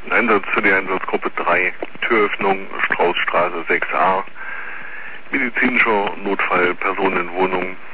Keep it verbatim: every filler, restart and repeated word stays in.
Einsatz für die Einsatzgruppe drei, Türöffnung Straußstraße sechs a, medizinischer Notfall, Personen in Wohnung,